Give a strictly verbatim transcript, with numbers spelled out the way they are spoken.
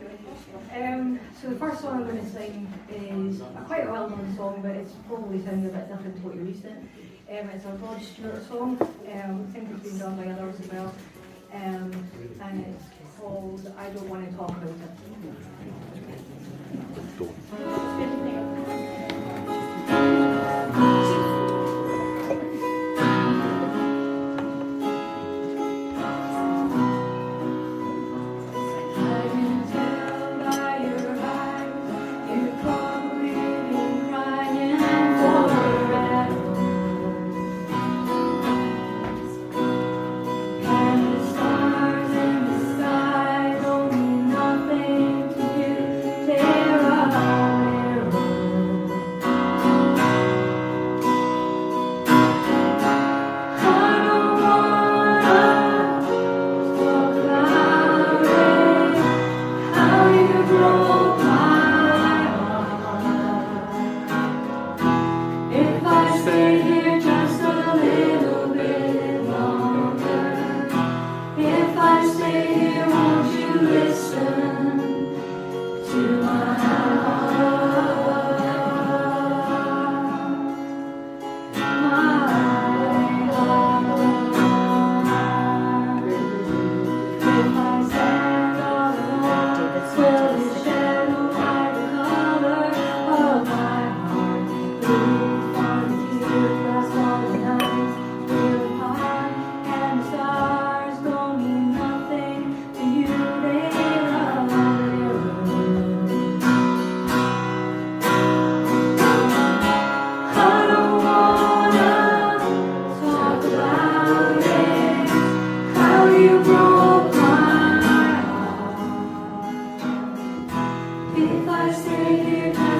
Um, so the first song I'm going to sing is a quite a well-known song, but it's probably sounding a bit different to what you're used to. Um, it's a Rod Stewart song. Um, I think it's been done by others as well. Um, and it's called I Don't Want to Talk About It. If I stay here